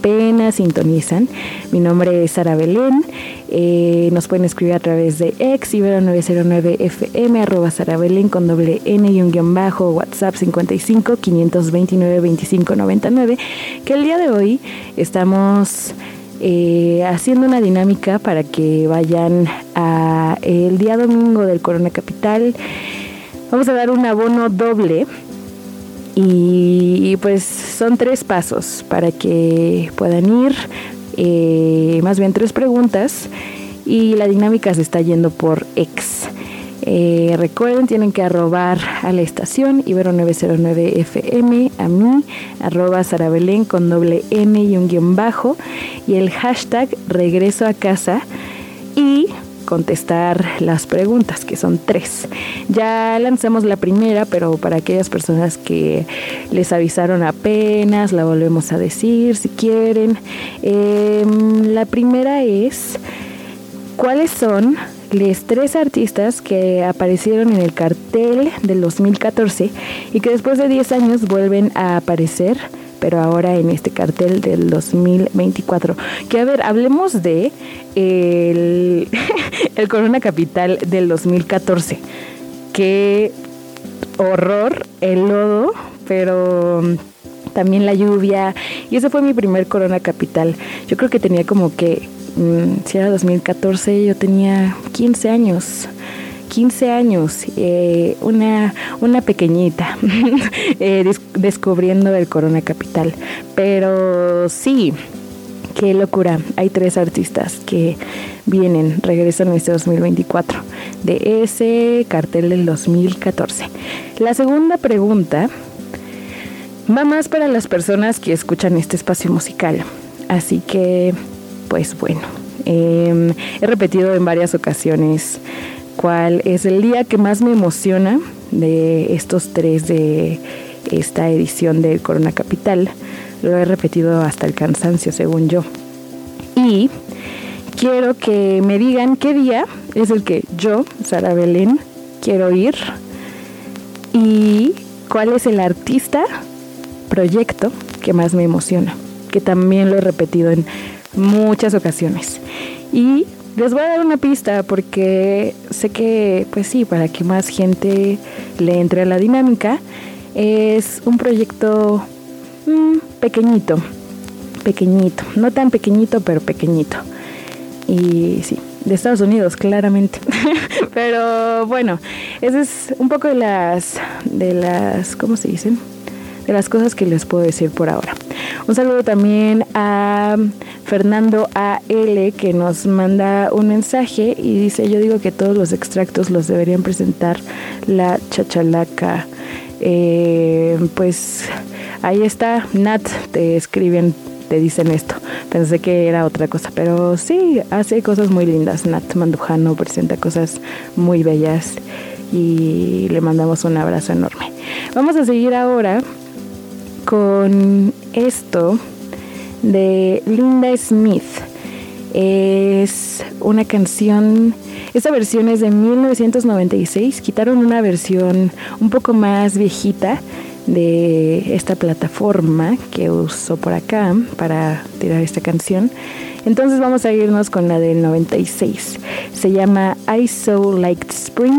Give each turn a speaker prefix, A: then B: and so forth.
A: apenas sintonizan, mi nombre es Sara Belén. Nos pueden escribir a través de ex Ibero909fm @sarabelen con doble n y un guión bajo, WhatsApp 55 529 25 99, que el día de hoy estamos haciendo una dinámica para que vayan a el día domingo del Corona Capital. Vamos a dar un abono doble y pues son 3 pasos para que puedan ir, más bien 3 preguntas, y la dinámica se está yendo por ex. Recuerden, tienen que arrobar a la estación Ibero909fm, a mí, @sarabelen con doble n y un guión bajo, y el hashtag regreso a casa, y contestar las preguntas, que son 3. Ya lanzamos la primera, pero para aquellas personas que les avisaron apenas, la volvemos a decir si quieren. La primera es: ¿cuáles son los 3 artistas que aparecieron en el cartel del 2014 y que después de 10 años vuelven a aparecer, pero ahora en este cartel del 2024? Que a ver, hablemos de el Corona Capital del 2014. Qué horror, el lodo, pero también la lluvia. Y ese fue mi primer Corona Capital. Yo creo que tenía como que, si era 2014, yo tenía 15 años. 15 años, una pequeñita descubriendo el Corona Capital. Pero sí, qué locura. Hay 3 artistas que regresan en este 2024 de ese cartel del 2014. La segunda pregunta va más para las personas que escuchan este espacio musical. Así que, pues bueno, he repetido en varias ocasiones cuál es el día que más me emociona de estos 3 de esta edición del Corona Capital. Lo he repetido hasta el cansancio, según yo. Y quiero que me digan qué día es el que yo, Sara Belén, quiero ir, y cuál es el artista, proyecto que más me emociona, que también lo he repetido en muchas ocasiones. Y les voy a dar una pista porque sé que, pues sí, para que más gente le entre a la dinámica, es un proyecto pequeñito, no tan pequeñito, pero pequeñito. Y sí, de Estados Unidos, claramente. Pero bueno, ese es un poco de las, ¿cómo se dicen? De las cosas que les puedo decir por ahora. Un saludo también a Fernando A.L., que nos manda un mensaje y dice: yo digo que todos los extractos los deberían presentar la chachalaca. Pues ahí está, Nat, te escriben, te dicen esto. Pensé que era otra cosa, pero sí, hace cosas muy lindas. Nat Mandujano presenta cosas muy bellas y le mandamos un abrazo enorme. Vamos a seguir ahora con esto de Linda Smith. Es una canción, esta versión es de 1996. Quitaron una versión un poco más viejita de esta plataforma que uso por acá para tirar esta canción. Entonces vamos a irnos con la del 96. Se llama I So Liked Spring.